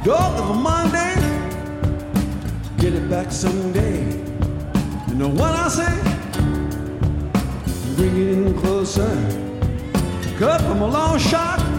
Dog of a Monday, get it back someday. You know what I say? Bring it in closer. Cut from a long shot.